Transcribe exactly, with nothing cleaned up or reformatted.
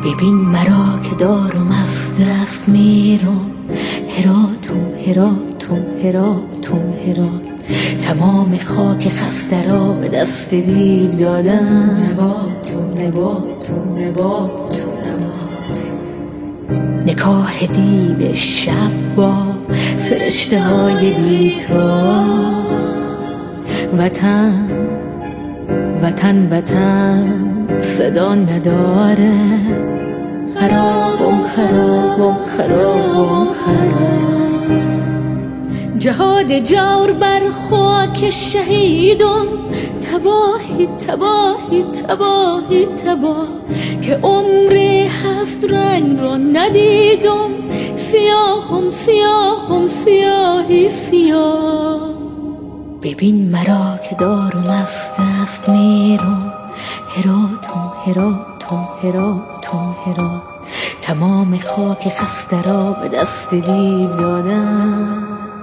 ببین مرا که دارم از دست میرم، هراتم هراتم هراتم هرات. تمام خاک خسته را به دست دیو دادم، نباتم نباتم نباتم نبات. نکاح دیو شب با فرشته های بی‌تاب. وطن وطن وطن صدا نداره، خرابم خرابم خرابم خراب. جهاد جور بر خاک شهیدم، تباهی تباهی تباهی تباه. که عمری هفت رنگ را ندیدم، سیاهم سیاهم سیاهی سیاه. ببین مرا که دارم از دست میرم، هراتم هراتم هراتم هرات. تمام خاک خسته را به دست دیو دادم.